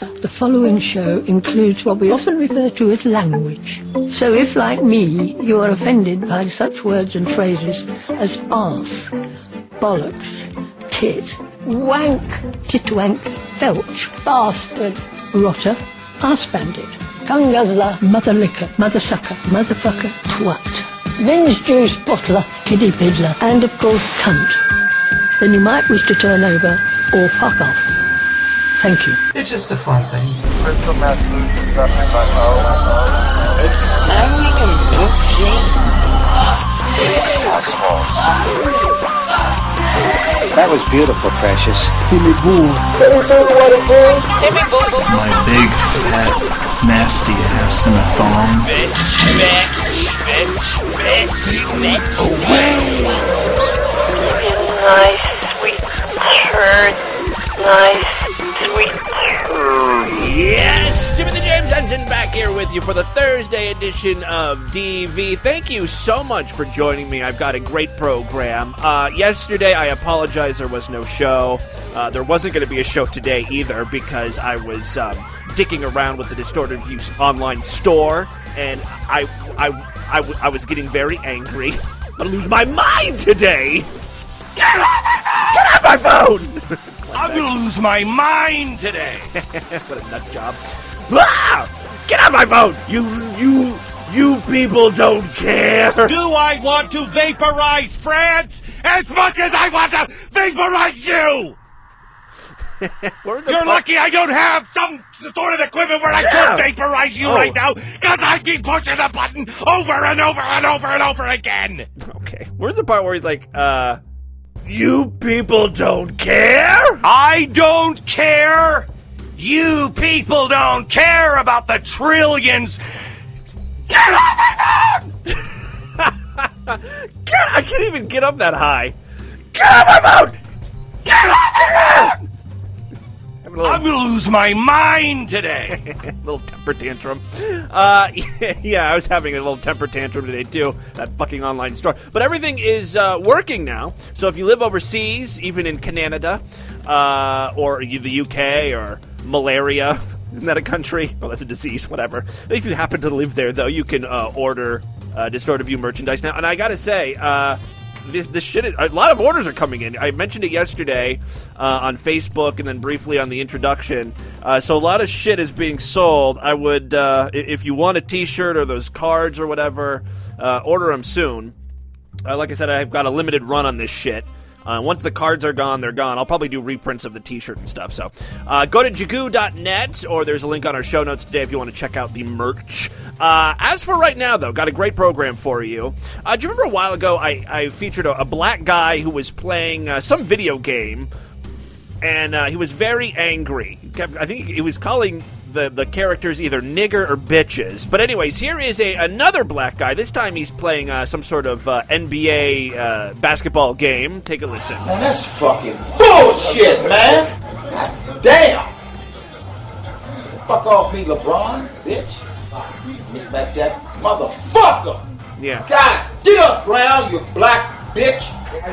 The following show includes what we often refer to as language. So if, like me, you are offended by such words and phrases as arse, bollocks, tit, wank, titwank, felch, bastard, rotter, arse bandit, tongue guzzler, mother licker, mother sucker, motherfucker, twat, binge juice bottler, kiddie piddler, and of course cunt, then you might wish to turn over or fuck off. Thank you. It's just a fun thing. Crystal meth solution suffering by It's kind of like a milkshake. assholes. That was beautiful, Precious. Timmy Boo. My big, fat, nasty ass in a thong. Nice, sweet turd. Nice, sweet turd. Yes! Timothy James Henson back here with you for the Thursday edition of DV. Thank you so much for joining me. I've got a great program. Yesterday, I apologize, there was no show. There wasn't going to be a show today either because I was dicking around with the Distorted Views online store, and I was getting very angry. I'm going to lose my mind today! Get off my phone! I'm gonna lose my mind today. What a nut job. Ah! Get off my phone! You people don't care! Do I want to vaporize France as much as I want to vaporize you? You're lucky I don't have some sort of equipment where I could vaporize you right now, because I'd be pushing the button over and over and over and over again. Okay. Where's the part where he's like, you people don't care? I don't care. You people don't care about the trillions. Get off my phone! I can't even get up that high. Get off my phone! Get off my phone! I'm gonna lose my mind today. Little temper tantrum. Yeah, I was having a little temper tantrum today too. That fucking online store. But everything is working now. So if you live overseas, even in Canada, or the UK, or malaria, isn't that a country? Well, that's a disease. Whatever. If you happen to live there, though, you can order Distorted View merchandise now. And I gotta say, this shit is, a lot of orders are coming in. I mentioned it yesterday on Facebook and then briefly on the introduction. So a lot of shit is being sold. I would, if you want a t-shirt or those cards or whatever, order them soon. Like I said, I've got a limited run on this shit. Once the cards are gone, they're gone. I'll probably do reprints of the t-shirt and stuff. So go to jagoo.net, or there's a link on our show notes today if you want to check out the merch. As for right now, though, got a great program for you. Do you remember a while ago I featured a black guy who was playing some video game, and he was very angry. I think he was calling the characters either nigger or bitches. But anyways, here is another black guy. This time he's playing some sort of NBA basketball game. Take a listen. Man, that's fucking bullshit, man. God damn. Fuck off me, LeBron, bitch. Miss back that motherfucker. Yeah. God, get up, Brown, you black bitch.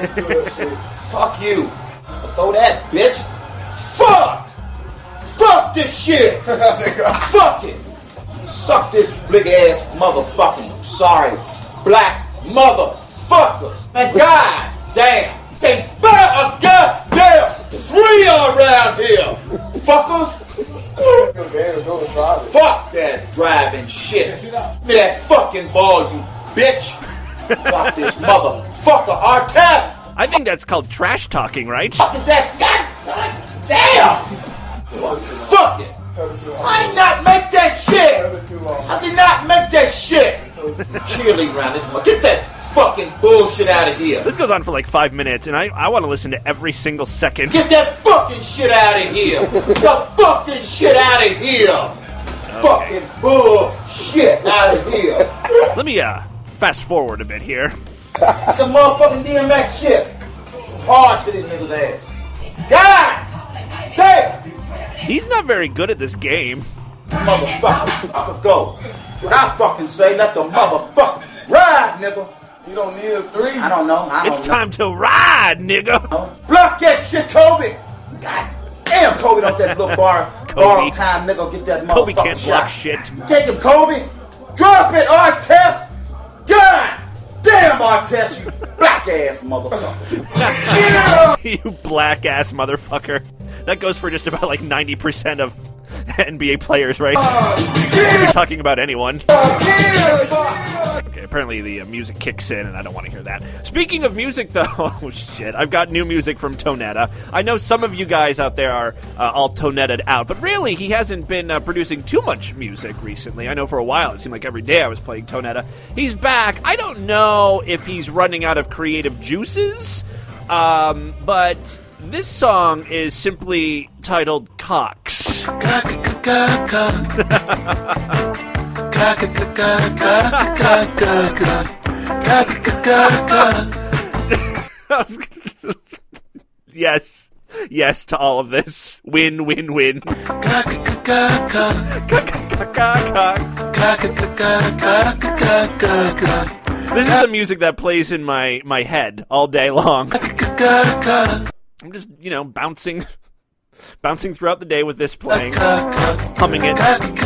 Fuck you. Throw that, bitch. Fuck. Fuck this shit! Fuck it! Suck this big ass motherfucking sorry black motherfuckers! And god damn! They better a goddamn free around here! Fuckers! Fuck that driving shit! Give me that fucking ball, you bitch! Fuck this motherfucker, Artest! I think that's called trash talking, right? Fuck is that? God damn! Fuck it! I ain't not make that shit! How did not make that shit? Cheerleading around this one. Get that fucking bullshit out of here. This goes on for like 5 minutes, and I want to listen to every single second. Get that fucking shit out of here! The fucking shit out of here! Okay. Fucking bullshit out of here! Let me fast forward a bit here. Some motherfucking DMX shit. Hard to this nigga's ass. God damn! He's not very good at this game. Motherfucker, I could go. What I fucking say, let the motherfucker ride, nigga. You don't need a 3. I don't know. It's time to ride, nigga. Block that shit, Kobe. God damn, Kobe off that little bar. Kobe. Time, nigga, get that Kobe motherfucker can't shot. block shit. Take him, Kobe. Drop it, Artest. God damn, Artest, you black ass motherfucker. You black ass motherfucker. That goes for just about like 90% of NBA players, right? You're talking about anyone. Okay, apparently the music kicks in, and I don't want to hear that. Speaking of music, though, oh shit, I've got new music from Tonetta. I know some of you guys out there are all Toneta'd out, but really, he hasn't been producing too much music recently. I know for a while, it seemed like every day I was playing Tonetta. He's back. I don't know if he's running out of creative juices, but this song is simply titled Cox. Yes. Yes to all of this. Win, win, win. This is the music that plays in my head all day long. I'm just, bouncing throughout the day with this playing, humming it.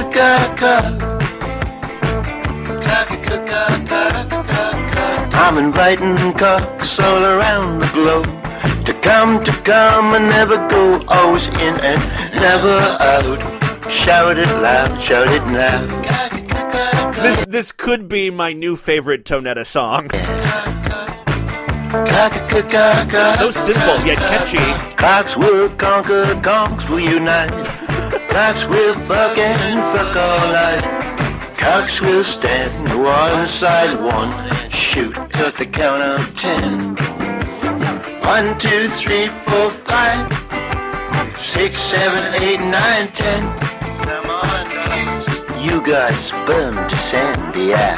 I'm inviting cocks all around the globe to come and never go, always in and never out. Shout it loud, shout it now. This could be my new favorite Tonetta song. So simple yet catchy. Cocks will conquer, conks will unite. Cocks will buck and fuck all night. Cocks will stand one side, one shoot at the count of 10. 1, 2, 3, 4, 5, 6, 7, 8, 9, 10. Come on, dogs. You got sperm to send the eye.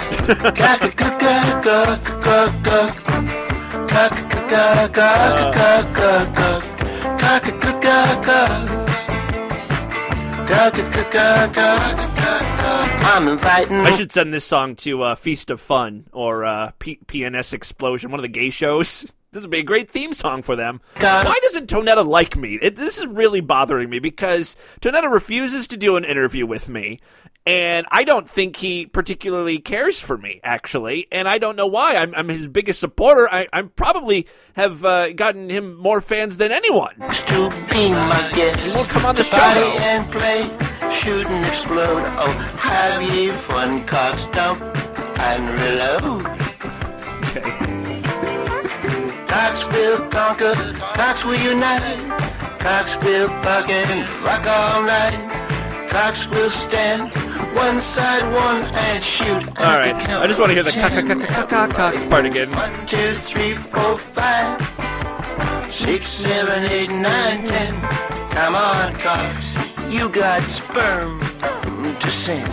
I'm inviting. I should send this song to Feast of Fun or PNS Explosion, one of the gay shows. This would be a great theme song for them. Why doesn't Tonetta like me? This is really bothering me because Tonetta refuses to do an interview with me. And I don't think he particularly cares for me, actually. And I don't know why. I'm his biggest supporter. I probably have gotten him more fans than anyone. To be my guest. He won't come on the show, Party though. and play, shoot and explode. Oh, have ye fun, cocks dump and reload. Okay. Cocks will conquer, cocks will unite. Cocks will fucking rock all night. Cocks will stand one side, one and shoot. All right, I just want to hear the Cox part again. 1, 2, 3, 4, 5, 6, 7, 8, 9, 10. Come on, cocks, you got sperm to send.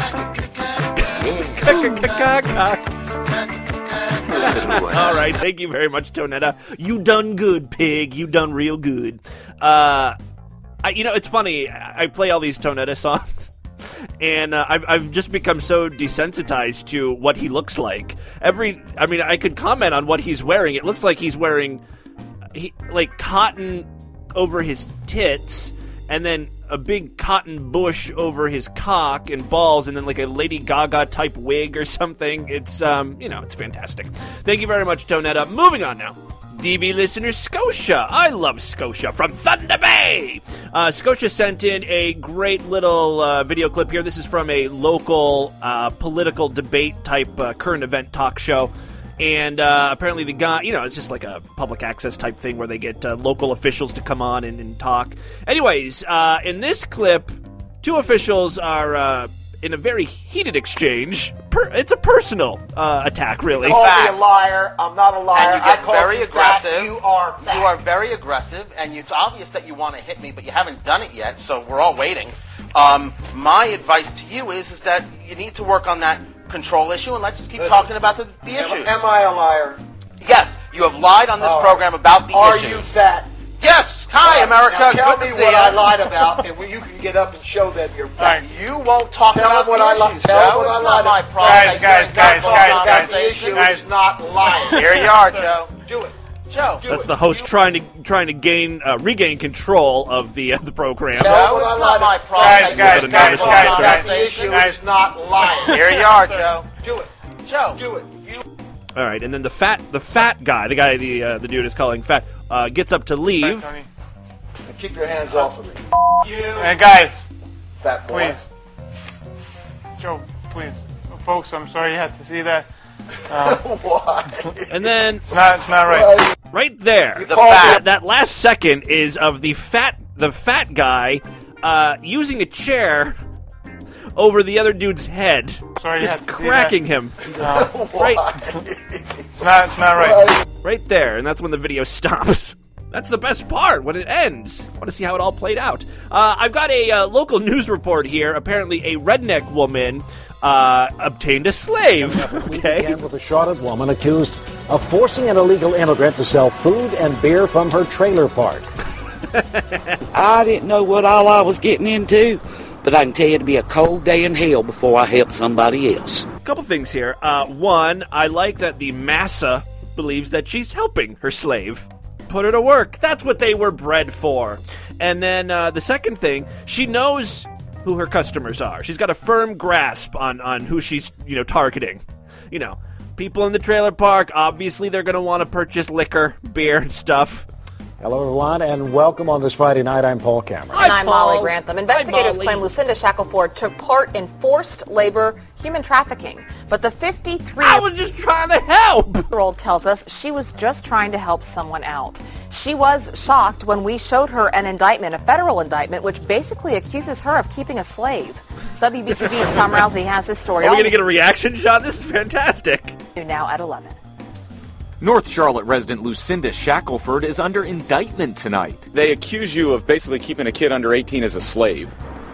Cox. All right, thank you very much, Tonetta. You done good, pig. You done real good. It's funny. I play all these Tonetta songs, and I've just become so desensitized to what he looks like. I could comment on what he's wearing. It looks like he's wearing cotton over his tits, and then a big cotton bush over his cock and balls, and then like a Lady Gaga type wig or something. It's it's fantastic. Thank you very much, Tonetta. Moving on now. DV listener Scotia. I love Scotia from Thunder Bay. Scotia sent in a great little video clip here. This is from a local political debate type current event talk show. And apparently the guy, it's just like a public access type thing where they get local officials to come on and talk. Anyways, in this clip, two officials are in a very heated exchange. It's a personal attack, really. You call me a liar. I'm not a liar. And you get I call very you aggressive. fat. You are fat. You are very aggressive, and it's obvious that you want to hit me, but you haven't done it yet, so we're all waiting. My advice to you is that you need to work on that control issue, and let's keep talking about the issues. Am I a liar? Yes, you have lied on this program about the issues. Are you fat? Yes. Hi, America. Now tell Good to me see what you. I lied about, and you can get up and show them you're fat. You won't talk Tell about them what the I lied. issues, Tell them Joe. what I It's lied not my about. problem. The issue is not lying. Here you are, Joe. Do it. Joe. That's the host trying to gain regain control of the program. Joe, it's not my problem. Guys. The issue is not lying. Here you are, Joe. Do it. Joe. Do it. All right, and then the fat guy, the guy the dude is calling fat, gets up to leave. And keep your hands off of me. You. Hey, guys. Fat boy. Please. Joe, please. Folks, I'm sorry you had to see that. Why? And then it's not right. Right there, that last second is of the fat guy using a chair over the other dude's head, sorry, just cracking him. Right. It's not right. Right there, and that's when the video stops. That's the best part, when it ends. I want to see how it all played out. I've got a local news report here. Apparently, a redneck woman obtained a slave. Okay. Began with a Charlotte woman accused of forcing an illegal immigrant to sell food and beer from her trailer park. I didn't know what all I was getting into, but I can tell you it'd be a cold day in hell before I help somebody else. A couple things here. One, I like that the massa believes that she's helping her slave. Put her to work. That's what they were bred for. And then the second thing, she knows who her customers are. She's got a firm grasp on who she's, targeting. People in the trailer park, obviously they're going to want to purchase liquor, beer, and stuff. Hello, everyone, and welcome on this Friday night. I'm Paul Cameron. And I'm Molly Grantham. Investigators claim Lucinda Shackelford took part in forced labor, human trafficking. But the 53-year-old I was just trying to help. Tells us she was just trying to help someone out. She was shocked when we showed her an indictment, a federal indictment, which basically accuses her of keeping a slave. WBTV's Tom Rousey has this story. Are we going to get a reaction shot? This is fantastic. Now at 11. North Charlotte resident Lucinda Shackelford is under indictment tonight. They accuse you of basically keeping a kid under 18 as a slave.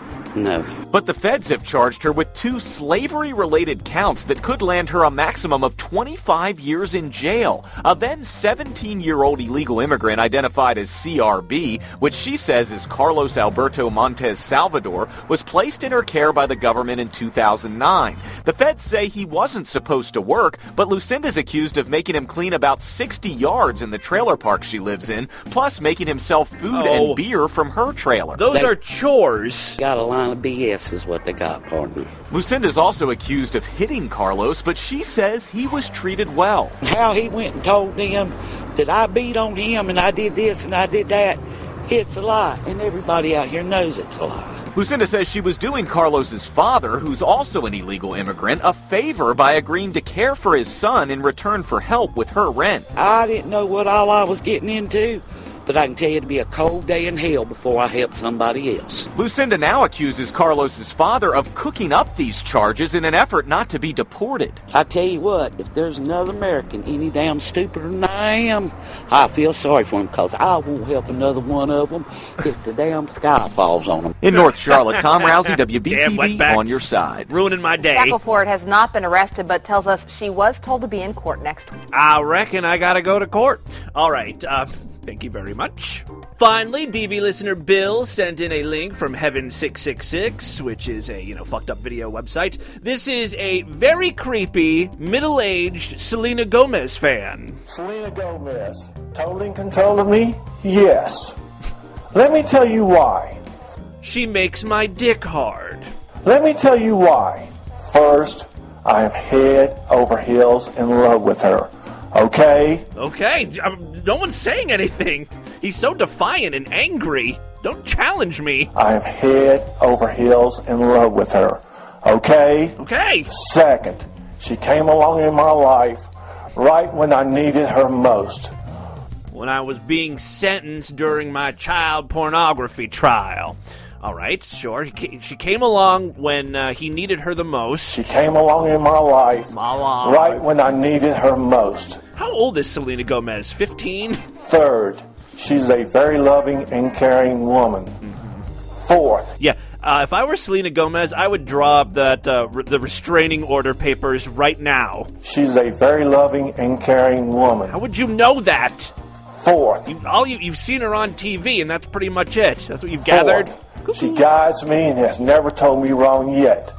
No. But the feds have charged her with 2 slavery-related counts that could land her a maximum of 25 years in jail. A then 17-year-old illegal immigrant identified as CRB, which she says is Carlos Alberto Montes Salvador, was placed in her care by the government in 2009. The feds say he wasn't supposed to work, but Lucinda's accused of making him clean about 60 yards in the trailer park she lives in, plus making him sell food and beer from her trailer. Those are chores. Got a line of BS is what they got, pardon me. Lucinda's also accused of hitting Carlos, but she says he was treated well. How he went and told them that I beat on him and I did this and I did that, it's a lie. And everybody out here knows it's a lie. Lucinda says she was doing Carlos's father, who's also an illegal immigrant, a favor by agreeing to care for his son in return for help with her rent. I didn't know what all I was getting into, but I can tell you it'd be a cold day in hell before I help somebody else. Lucinda now accuses Carlos's father of cooking up these charges in an effort not to be deported. I tell you what, if there's another American any damn stupider than I am, I feel sorry for him because I won't help another one of them if the damn sky falls on them. In North Charlotte, Tom Rousey, WBTV, on your side. Ruining my day. Shackelford has not been arrested, but tells us she was told to be in court next week. I reckon I gotta go to court. All right, thank you very much. Finally, DB listener Bill sent in a link from Heaven 666, which is a, fucked up video website. This is a very creepy, middle-aged Selena Gomez fan. Selena Gomez, totally in control of me? Yes. Let me tell you why. She makes my dick hard. Let me tell you why. First, I am head over heels in love with her. Okay? Okay, no one's saying anything. He's so defiant and angry. Don't challenge me. I am head over heels in love with her. Okay? Okay. Second, she came along in my life right when I needed her most. When I was being sentenced during my child pornography trial. All right, sure. She came along when he needed her the most. She came along in my life right when I needed her most. How old is Selena Gomez? 15? Third, she's a very loving and caring woman. Fourth. Yeah, if I were Selena Gomez, I would draw up that the restraining order papers right now. She's a very loving and caring woman. How would you know that? Fourth. You've seen her on TV, and that's pretty much it. That's what you've gathered? She guides me and has never told me wrong yet.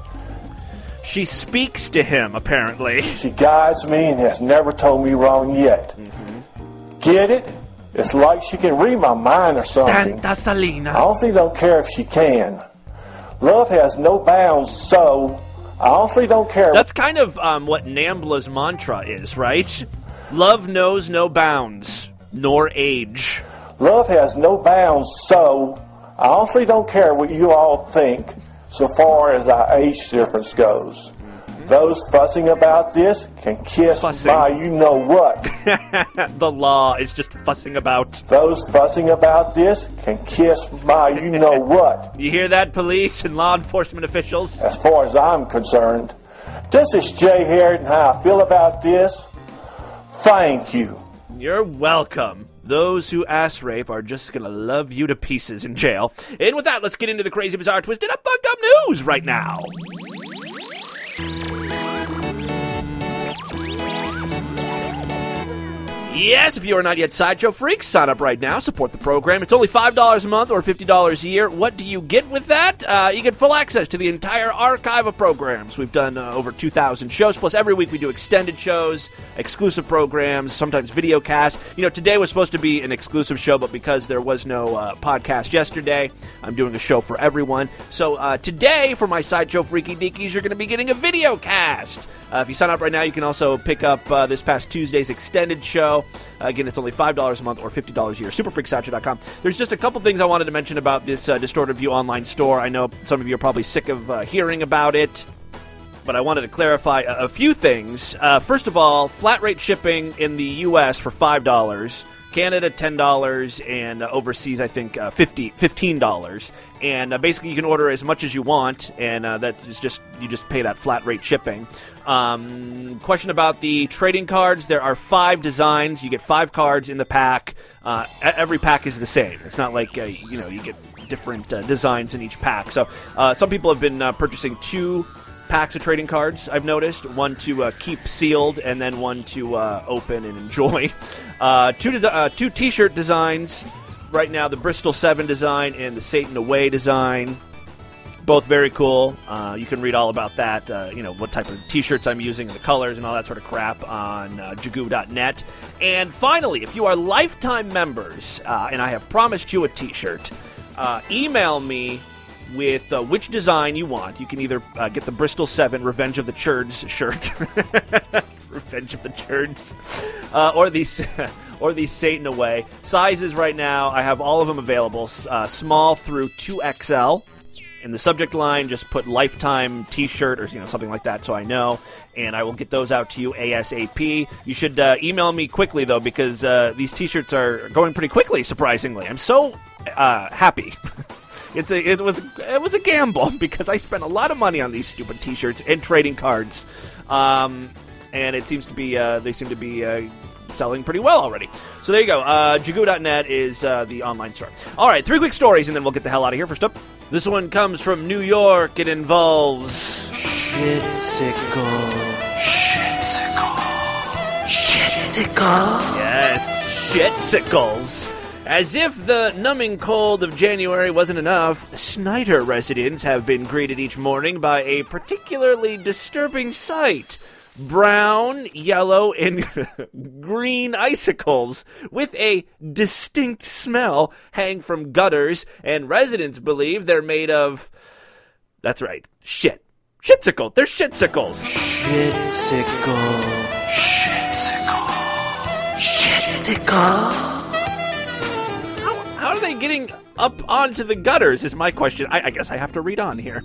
She speaks to him, apparently. She guides me and has never told me wrong yet. Get it? It's like she can read my mind or something. Santa Salina. I honestly don't care if she can. Love has no bounds, so I honestly don't care. That's kind of what Nambla's mantra is, right? Love knows no bounds, nor age. Love has no bounds, so I honestly don't care what you all think so far as our age difference goes. Those fussing about this can kiss my you-know-what. The law is just fussing about. Those fussing about this can kiss my you-know-what. You hear that, police and law enforcement officials? As far as I'm concerned, this is Jay Harriet and how I feel about this. Thank you. You're welcome. Those who ass rape are just gonna love you to pieces in jail. And with that, let's get into the crazy, bizarre, twisted up, fucked up news right now. Yes, if you are not yet Sideshow Freaks, sign up right now. Support the program. It's only $5 a month or $50 a year. What do you get with that? You get full access to the entire archive of programs. We've done over 2,000 shows, plus every week we do extended shows, exclusive programs, sometimes video casts. You know, today was supposed to be an exclusive show, but because there was no podcast yesterday, I'm doing a show for everyone. So today, for my Sideshow Freaky Deakies, you're going to be getting a video cast. If you sign up right now, you can also pick up this past Tuesday's extended show. Again, it's only $5 a month or $50 a year. Superfreaksideshow.com. There's just a couple things I wanted to mention about this Distorted View online store. I know some of you are probably sick of hearing about it, but I wanted to clarify a few things. First of all, flat rate shipping in the U.S. for $5. Canada, $10, and overseas, I think, $15. And basically, you can order as much as you want, and that is just you just pay that flat rate shipping. Question about the trading cards. There are 5 designs. You get 5 cards in the pack. Every pack is the same. It's not like you get different designs in each pack. So some people have been purchasing 2 packs of trading cards, I've noticed. One to keep sealed, and then one to open and enjoy. 2 t-shirt designs right now, the Bristol 7 design and the Satan Away design. Both very cool. You can read all about that, what type of t-shirts I'm using and the colors and all that sort of crap on jagoo.net. And finally, if you are lifetime members, and I have promised you a t-shirt, email me with which design you want. You can either get the Bristol 7 Revenge of the Churds shirt. Revenge of the Churds. Or the Satan Away. Sizes right now, I have all of them available. Small through 2XL. In the subject line, just put Lifetime T-shirt or something like that so I know. And I will get those out to you ASAP. You should email me quickly, though, because these T-shirts are going pretty quickly, surprisingly. I'm so happy. It was a gamble because I spent a lot of money on these stupid T-shirts and trading cards, and it seems to be they seem to be selling pretty well already. So there you go. Jagoo.net is the online store. All right, 3 quick stories, and then we'll get the hell out of here. First up, this one comes from New York. It involves Shitsicle. Yes, Shitsicles. As if the numbing cold of January wasn't enough, Snyder residents have been greeted each morning by a particularly disturbing sight. Brown, yellow, and green icicles with a distinct smell hang from gutters, and residents believe they're made of... That's right, shit. Shitsicle. They're shitsicles. Shitsicle. How are they getting up onto the gutters is my question. I guess I have to read on here.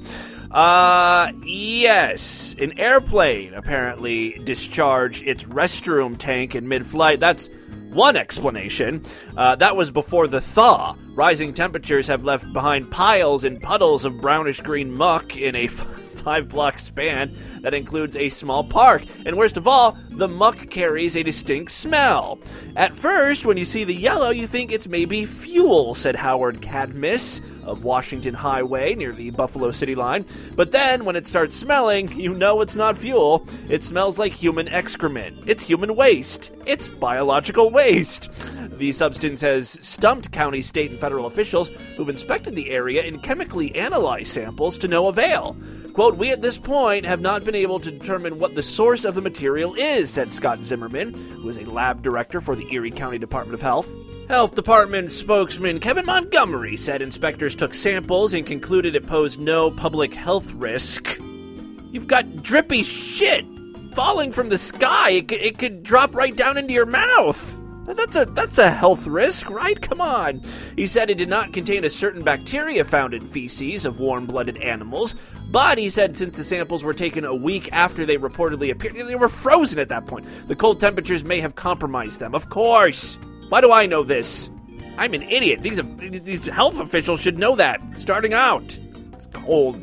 Yes. An airplane apparently discharged its restroom tank in mid-flight. That's one explanation. That was before the thaw. Rising temperatures have left behind piles and puddles of brownish-green muck in a 5-block span that includes a small park. And worst of all, the muck carries a distinct smell. At first, when you see the yellow, you think it's maybe fuel, said Howard Cadmus of Washington Highway near the Buffalo City line. But then, when it starts smelling, you know it's not fuel. It smells like human excrement. It's human waste. It's biological waste. The substance has stumped county, state, and federal officials who've inspected the area and chemically analyzed samples to no avail. Quote, "We at this point have not been able to determine what the source of the material is," said Scott Zimmerman, who is a lab director for the Erie County Department of Health. Health Department spokesman Kevin Montgomery said inspectors took samples and concluded it posed no public health risk. You've got drippy shit falling from the sky. It could drop right down into your mouth. That's a health risk, right? Come on. He said it did not contain a certain bacteria found in feces of warm-blooded animals, but he said since the samples were taken a week after they reportedly appeared, they were frozen at that point. The cold temperatures may have compromised them. Of course. Why do I know this? I'm an idiot. These health officials should know that, starting out. It's cold.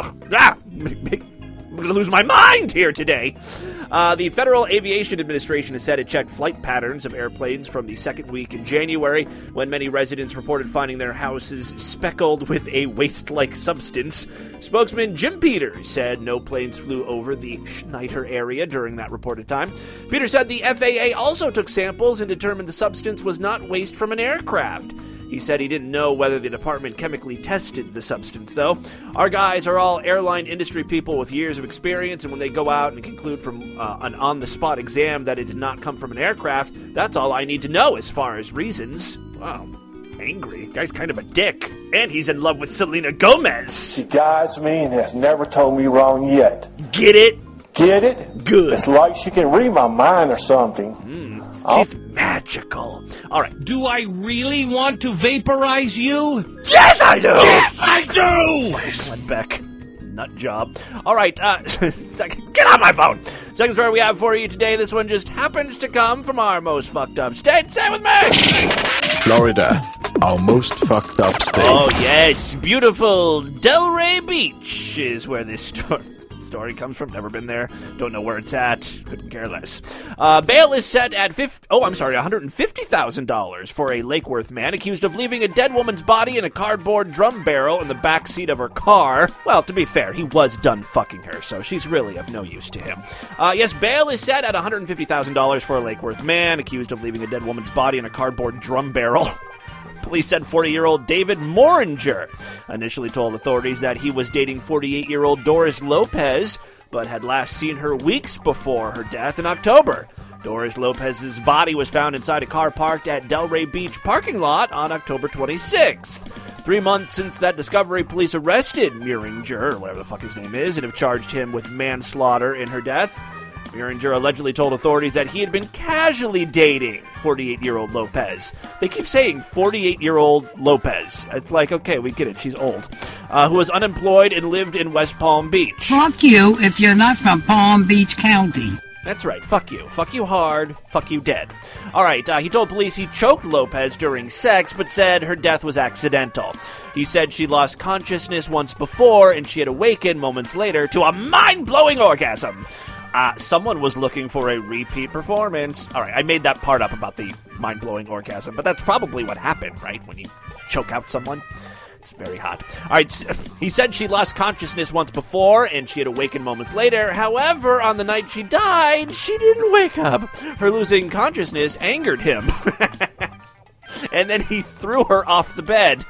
I'm going to lose my mind here today. The Federal Aviation Administration has said it checked flight patterns of airplanes from the second week in January, when many residents reported finding their houses speckled with a waste-like substance. Spokesman Jim Peters said no planes flew over the Schneider area during that reported time. Peters said the FAA also took samples and determined the substance was not waste from an aircraft. He said he didn't know whether the department chemically tested the substance, though. Our guys are all airline industry people with years of experience, and when they go out and conclude from an on-the-spot exam that it did not come from an aircraft, that's all I need to know as far as reasons. Wow, angry. Guy's kind of a dick. And he's in love with Selena Gomez. She guides me and has never told me wrong yet. Get it? Get it? Good. It's like she can read my mind or something. She's magical. All right. Do I really want to vaporize you? Yes, I do! Yes, I do! Glenn Beck. Nut job. All right, second, get on my phone. Second story we have for you today. This one just happens to come from our most fucked up state. Say it with me! Florida, our most fucked up state. Oh, yes. Beautiful Delray Beach is where this story comes from. Never been there. Don't know where it's at. Couldn't care less. Bail is set at $150,000 for a Lake Worth man accused of leaving a dead woman's body in a cardboard drum barrel in the back seat of her car. Well, to be fair, he was done fucking her, so she's really of no use to him. Yes, bail is set at $150,000 for a Lake Worth man accused of leaving a dead woman's body in a cardboard drum barrel. Police said 40-year-old David Moringer initially told authorities that he was dating 48-year-old Doris Lopez, but had last seen her weeks before her death in October. Doris Lopez's body was found inside a car parked at Delray Beach parking lot on October 26th. 3 months since that discovery, police arrested Moringer, or whatever the fuck his name is, and have charged him with manslaughter in her death. Moringer allegedly told authorities that he had been casually dating 48-year-old Lopez. They keep saying 48-year-old Lopez. It's like, okay, we get it, she's old. Who was unemployed and lived in West Palm Beach. Fuck you if you're not from Palm Beach County. That's right, fuck you. Fuck you hard, fuck you dead. All right, he told police he choked Lopez during sex, but said her death was accidental. He said she lost consciousness once before, and she had awakened moments later to a mind-blowing orgasm. Someone was looking for a repeat performance. All right, I made that part up about the mind-blowing orgasm, but that's probably what happened, right? When you choke out someone. It's very hot. All right, he said she lost consciousness once before, and she had awakened moments later. However, on the night she died, she didn't wake up. Her losing consciousness angered him. And then he threw her off the bed.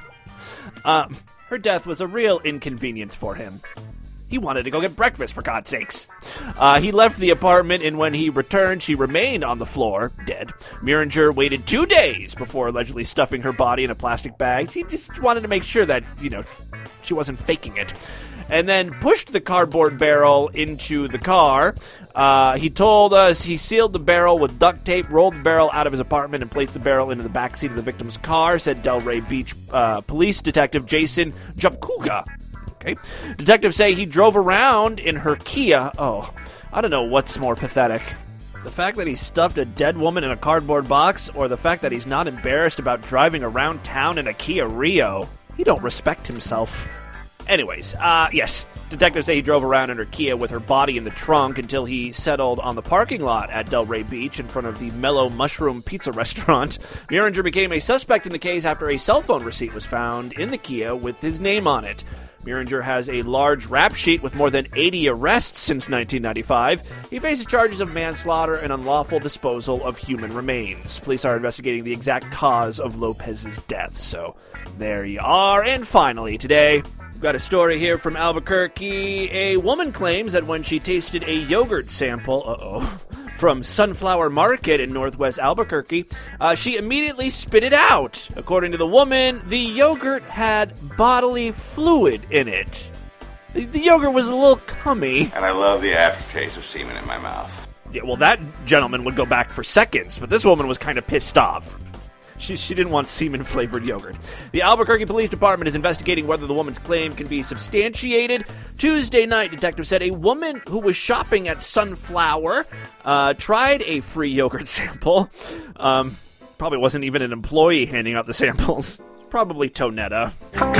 Her death was a real inconvenience for him. He wanted to go get breakfast, for God's sakes. He left the apartment, and when he returned, she remained on the floor, dead. Moringer waited 2 days before allegedly stuffing her body in a plastic bag. He just wanted to make sure that, she wasn't faking it. And then pushed the cardboard barrel into the car. He told us he sealed the barrel with duct tape, rolled the barrel out of his apartment, and placed the barrel into the backseat of the victim's car, said Delray Beach Police Detective Jason Jupkuga. Okay. Detectives say he drove around in her Kia. Oh, I don't know what's more pathetic. The fact that he stuffed a dead woman in a cardboard box, or the fact that he's not embarrassed about driving around town in a Kia Rio. He don't respect himself. Anyways, yes. Detectives say he drove around in her Kia with her body in the trunk until he settled on the parking lot at Delray Beach in front of the Mellow Mushroom Pizza restaurant. Moringer became a suspect in the case after a cell phone receipt was found in the Kia with his name on it. Moringer has a large rap sheet with more than 80 arrests since 1995. He faces charges of manslaughter and unlawful disposal of human remains. Police are investigating the exact cause of Lopez's death, so there you are. And finally, today, We've got a story here from Albuquerque. A woman claims that when she tasted a yogurt sample, from Sunflower Market in northwest Albuquerque, she immediately spit it out. According to the woman, the yogurt had bodily fluid in it. The yogurt was a little cummy. And I love the aftertaste of semen in my mouth. Yeah, well, that gentleman would go back for seconds, but this woman was kind of pissed off. She didn't want semen-flavored yogurt. The Albuquerque Police Department is investigating whether the woman's claim can be substantiated. Tuesday night, detectives said a woman who was shopping at Sunflower tried a free yogurt sample. Probably wasn't even an employee handing out the samples. Probably Tonetta.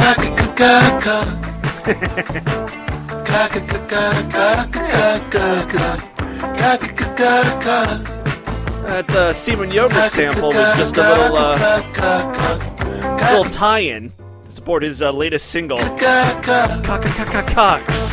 That semen yogurt sample was just a little tie-in to support his latest single, Cox.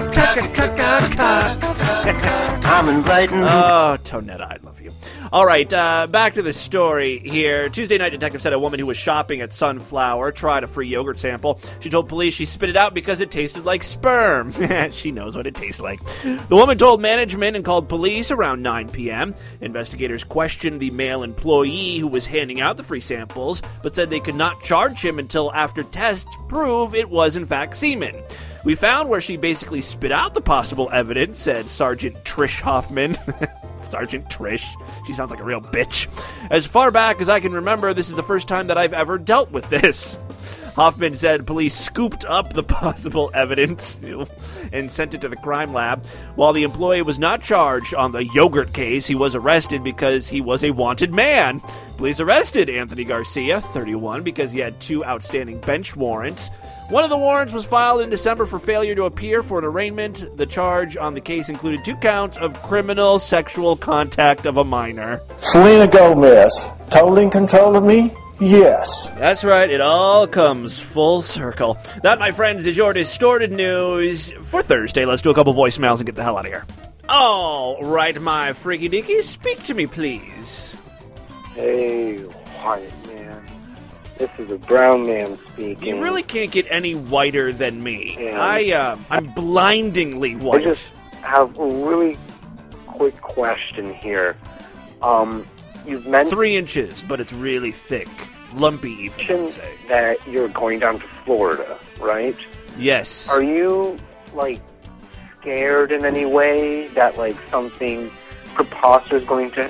I'm inviting. Oh, Tonetta, I love you. All right, back to the story here. Tuesday night, detectives said a woman who was shopping at Sunflower tried a free yogurt sample. She told police she spit it out because it tasted like sperm. She knows what it tastes like. The woman told management and called police around 9 p.m. Investigators questioned the male employee who was handing out the free samples, but said they could not charge him until after tests prove it was in fact semen. We found where she basically spit out the possible evidence, said Sergeant Trish Hoffman. Sergeant Trish. She sounds like a real bitch. As far back as I can remember, this is the first time that I've ever dealt with this. Hoffman said police scooped up the possible evidence and sent it to the crime lab. While the employee was not charged on the yogurt case, he was arrested because he was a wanted man. Police arrested Anthony Garcia, 31, because he had 2 outstanding bench warrants. One of the warrants was filed in December for failure to appear for an arraignment. The charge on the case included 2 counts of criminal sexual contact of a minor. Selena Gomez, totally in control of me? Yes. That's right, it all comes full circle. That, my friends, is your distorted news for Thursday. Let's do a couple voicemails and get the hell out of here. All right, my freaky dickies, speak to me, please. Hey, white man. This is a brown man speaking. You really can't get any whiter than me. And I'm blindingly white. I just have a really quick question here. You've mentioned 3 inches, but it's really thick. Lumpy, even, I'd say. That you're going down to Florida, right? Yes. Are you, scared in any way that, something preposterous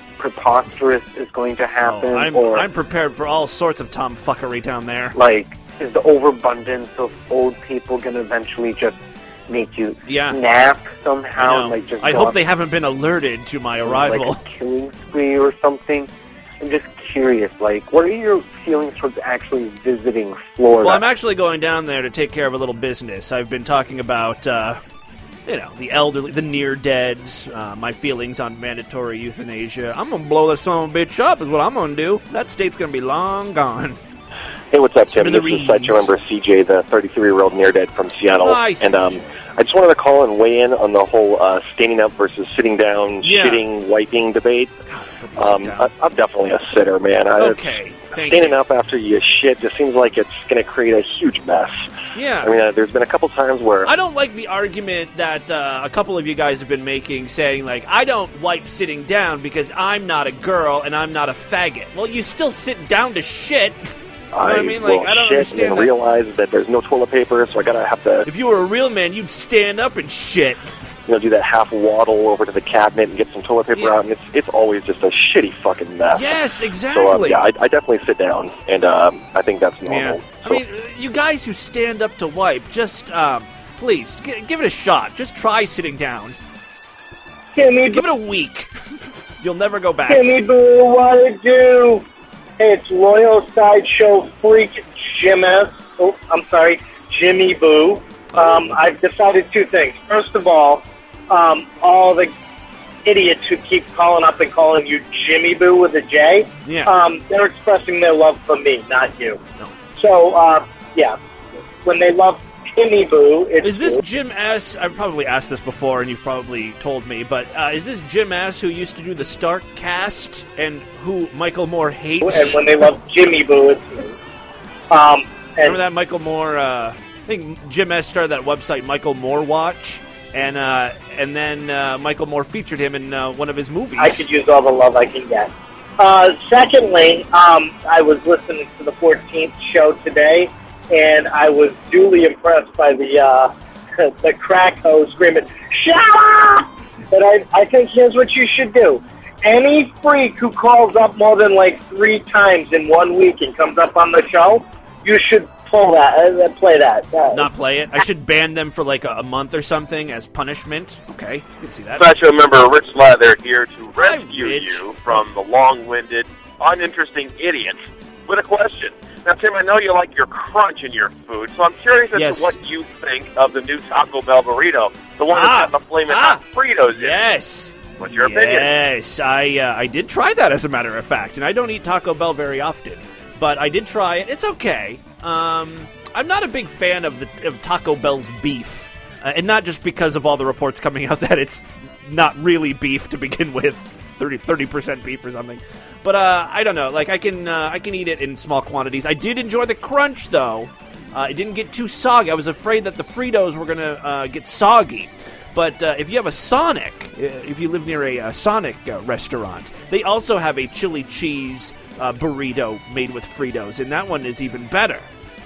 is going to happen? I'm prepared for all sorts of tomfuckery down there. Is the overabundance of old people going to eventually just make you snap somehow? I hope they haven't been alerted to my arrival. Like a killing spree or something? I'm just curious, what are your feelings towards actually visiting Florida? Well, I'm actually going down there to take care of a little business. I've been talking about, the elderly, the near-deads, my feelings on mandatory euthanasia. I'm going to blow this son of a bitch up is what I'm going to do. That state's going to be long gone. Hey, what's up, Tim? This is Sideshow member CJ, the 33-year-old near-dead from Seattle. Nice. And I just wanted to call and weigh in on the whole standing up versus sitting down, shitting, wiping debate. I'm definitely a sitter, man. Okay, standing up after you shit just seems like it's going to create a huge mess. Yeah. I mean, there's been a couple times where I don't like the argument that a couple of you guys have been making, saying, I don't wipe sitting down because I'm not a girl and I'm not a faggot. Well, you still sit down to shit. You know what I mean? I don't understand and that. Realize that there's no toilet paper, so I gotta have to. If you were a real man, you'd stand up and shit. Do that half waddle over to the cabinet and get some toilet paper out, and it's always just a shitty fucking mess. Yes, exactly. So, I definitely sit down, and I think that's normal. Yeah. I mean, you guys who stand up to wipe, just, please, give it a shot. Just try sitting down. Give it a week. You'll never go back. Jimmy Boo, what it do? It's Royal Sideshow Freak Jimmy Boo. I've decided 2 things. First of all the idiots who keep calling up and calling you Jimmy Boo with a J, they're expressing their love for me, not you. No. So, when they love Jimmy Boo, it's Is this Jim S? I've probably asked this before, and you've probably told me, but is this Jim S who used to do the Stark cast and who Michael Moore hates? And when they love Jimmy Boo, it's me. Remember that Michael Moore I think Jim S. started that website, Michael Moore Watch, and then Michael Moore featured him in one of his movies. I could use all the love I can get. Secondly, I was listening to the 14th show today, and I was duly impressed by the crack hoe screaming, "Shut up!" But I think here's what you should do. Any freak who calls up more than like 3 times in 1 week and comes up on the show, you should play that. Not play it? I should ban them for like a month or something as punishment? Okay, you can see that. Special member Rich Lather here to rescue you from the long-winded, uninteresting idiots with a question. Now, Tim, I know you like your crunch in your food, so I'm curious as to what you think of the new Taco Bell burrito, the one that's got the flaming hot Fritos in it. Yes. What's your opinion? Yes, I did try that, as a matter of fact, and I don't eat Taco Bell very often, but I did try it. It's okay. I'm not a big fan of Taco Bell's beef, and not just because of all the reports coming out that it's not really beef to begin with, 30% beef or something. But I don't know. Like I can eat it in small quantities. I did enjoy the crunch though. It didn't get too soggy. I was afraid that the Fritos were gonna get soggy. But if you have a Sonic, if you live near a Sonic restaurant, they also have a chili cheese burrito made with Fritos, and that one is even better.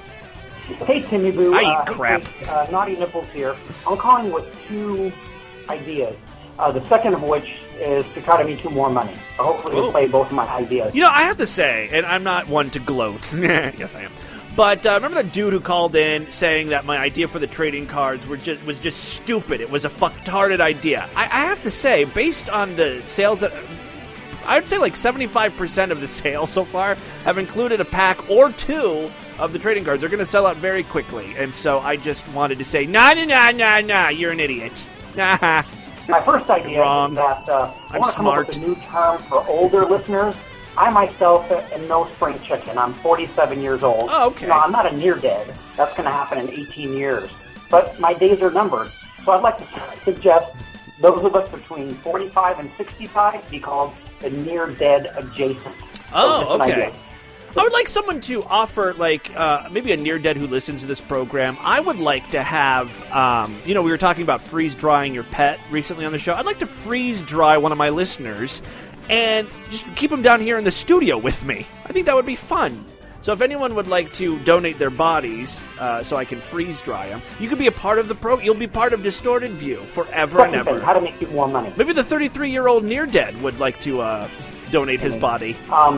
Hey, Timmy Boo. I eat crap. Naughty Nipples here. I'm calling with 2 ideas. The second of which is to try to make you more money. Hopefully you'll play both of my ideas. You know, I have to say, and I'm not one to gloat. Yes, I am. But remember that dude who called in saying that my idea for the trading cards was just stupid. It was a fucktarded idea. I have to say, based on the sales that... I would say like 75% of the sales so far have included a pack or 2 of the trading cards. They're going to sell out very quickly. And so I just wanted to say, nah, you're an idiot. Nah. My first idea is that I want to come up with a new term for older listeners. I myself am no spring chicken. I'm 47 years old. Oh, okay. You know, I'm not a near dead. That's going to happen in 18 years. But my days are numbered. So I'd like to suggest those of us between 45 and 65 be called the near dead adjacent. Oh, okay. I would like someone to offer, like, maybe a near-dead who listens to this program. I would like to have, we were talking about freeze-drying your pet recently on the show. I'd like to freeze-dry one of my listeners and just keep them down here in the studio with me. I think that would be fun. So if anyone would like to donate their bodies so I can freeze-dry them, you could be a part of the you'll be part of Distorted View forever and ever. How to make you more money. Maybe the 33-year-old near-dead would like to donate his body.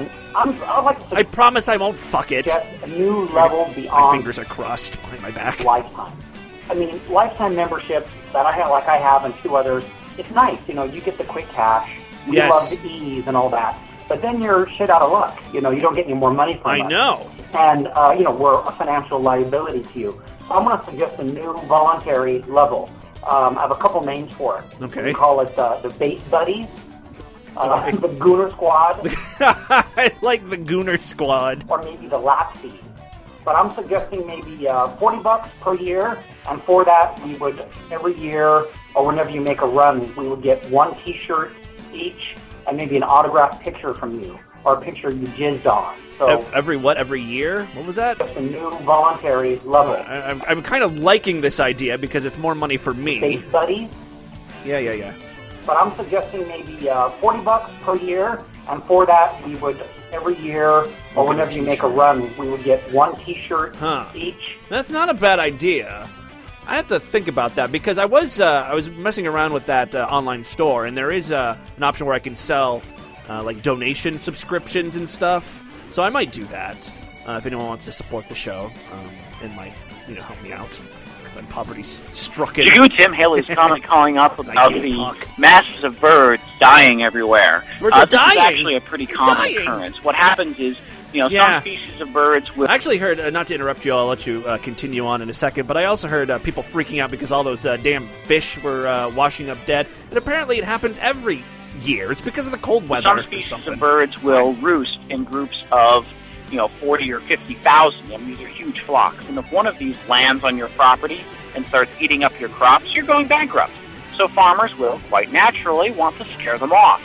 I'd like to I promise I won't fuck it. Get a new level beyond. My fingers are crossed behind my back. Lifetime. I mean, lifetime memberships that I have, and 2 others. It's nice, you get the quick cash. You love the ease and all that. But then you're shit out of luck. You don't get any more money from us. I know. And we're a financial liability to you. So I'm going to suggest a new voluntary level. I have a couple names for it. Okay. We call it the Bait Buddies. The Gooner Squad. I like the Gooner Squad. Or maybe the Lap Feed. But I'm suggesting maybe $40 per year, and for that we would, every year, or whenever you make a run, we would get 1 T-shirt each, and maybe an autographed picture from you, or a picture you jizzed on. So Every year? What was that? Just a new voluntary level. I'm kind of liking this idea because it's more money for me. Space Buddies? Yeah. But I'm suggesting maybe $40 per year, and for that we would, every year, or whenever you make a run, we would get 1 T-shirt each. That's not a bad idea. I have to think about that because I was messing around with that online store, and there is an option where I can sell like donation subscriptions and stuff. So I might do that if anyone wants to support the show and might help me out. I'm poverty-strucken. Tim Haley's calling up about the masses of birds dying everywhere. Birds are dying? This is actually a pretty common occurrence. What happens is, some species of birds will... I actually heard, not to interrupt you, I'll let you continue on in a second, but I also heard people freaking out because all those damn fish were washing up dead. And apparently it happens every year. It's because of the cold weather. Some species of birds will roost in groups of 40 or 50,000. I mean, these are huge flocks. And if one of these lands on your property and starts eating up your crops, you're going bankrupt. So farmers will, quite naturally, want to scare them off.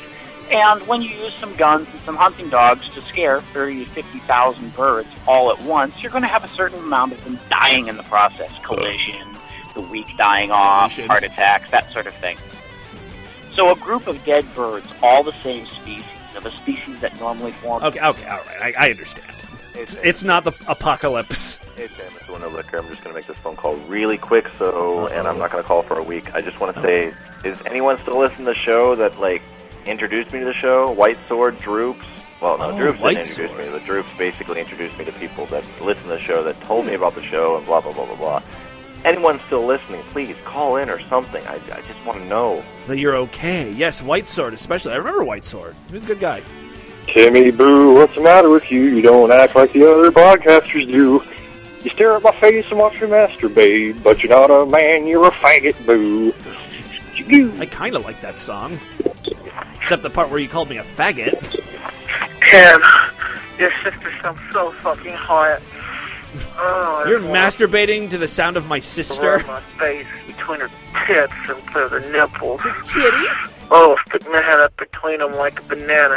And when you use some guns and some hunting dogs to scare 30 to 50,000 birds all at once, you're going to have a certain amount of them dying in the process. Collision, the weak dying off, heart attacks, that sort of thing. So a group of dead birds, all the same species, of a species that normally form... Okay, all right, I understand. It's not the apocalypse. Hey, Sam, it's Window Liquor. I'm just going to make this phone call really quick, and I'm not going to call for a week. I just want to say, is anyone still listening to the show that, introduced me to the show? White Sword, Droops. Well, no, Droops didn't introduce me. The Droops basically introduced me to people that listen to the show, that told me about the show, and blah, blah, blah, blah, blah. Anyone still listening, please call in or something. I just want to know that you're okay. Yes, White Sword especially. I remember White Sword. He was a good guy. Timmy Boo, what's the matter with you? You don't act like the other broadcasters do. You stare at my face and watch me masturbate, but you're not a man, you're a faggot, boo. I kind of like that song. Except the part where you called me a faggot. Ken, your sister sounds so fucking hot. Oh, you're masturbating to the sound of my sister? My face between her tits and through the nipples. Her titties? Oh, stick my head up between them like a banana.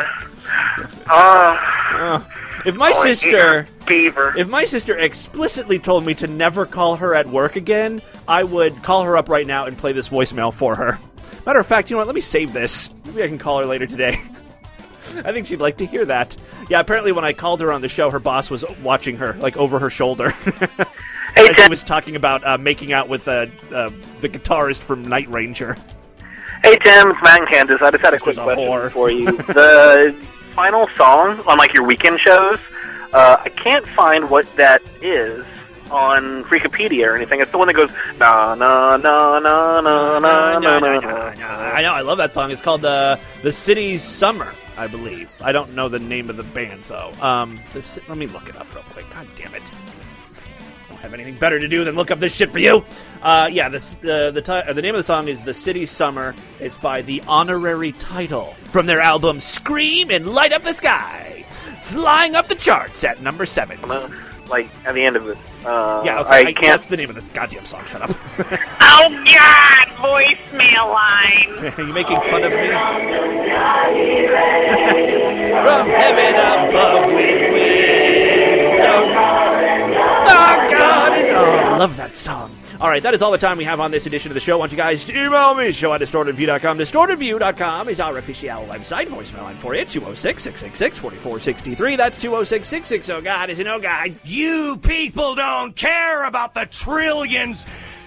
If my sister explicitly told me to never call her at work again, I would call her up right now and play this voicemail for her. Matter of fact, you know what? Let me save this. Maybe I can call her later today. I think she'd like to hear that. Yeah, apparently when I called her on the show, her boss was watching her, over her shoulder. As she was talking about making out with the guitarist from Night Ranger. Hey, Tim, it's Matt and Kansas. I just had a quick question for you. The final song on, your weekend shows, I can't find what that is on Freakopedia or anything. It's the one that goes, na na na na na na na na. I know, I love that song. It's called The City's Summer, I believe. I don't know the name of the band, though. Let me look it up real quick. God damn it. I don't have anything better to do than look up this shit for you. The name of the song is The City's Summer. It's by The Honorary Title from their album Scream and Light Up the Sky. Flying up the charts at number 7. At the end of it. Okay. I can't... That's the name of this goddamn song. Shut up. Oh, God! Voicemail line! Are you making fun of me? From heaven above with wisdom. Our God is... Oh, I love that song. All right, that is all the time we have on this edition of the show. I want you guys to email me, show@distortedview.com. Distortedview.com is our official website. Voicemail line for you, 206-666-4463. That's 206-666. Oh, God is an oh, God. You people don't care about the trillions.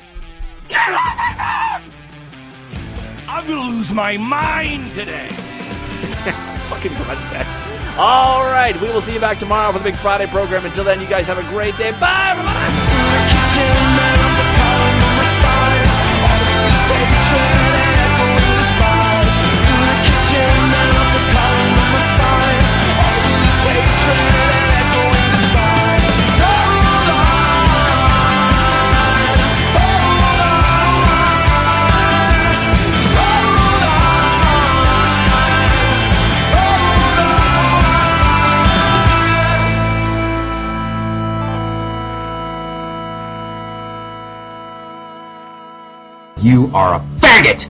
I'm going to lose my mind today. Fucking God. All right, we will see you back tomorrow for the Big Friday program. Until then, you guys have a great day. Bye, You are a faggot!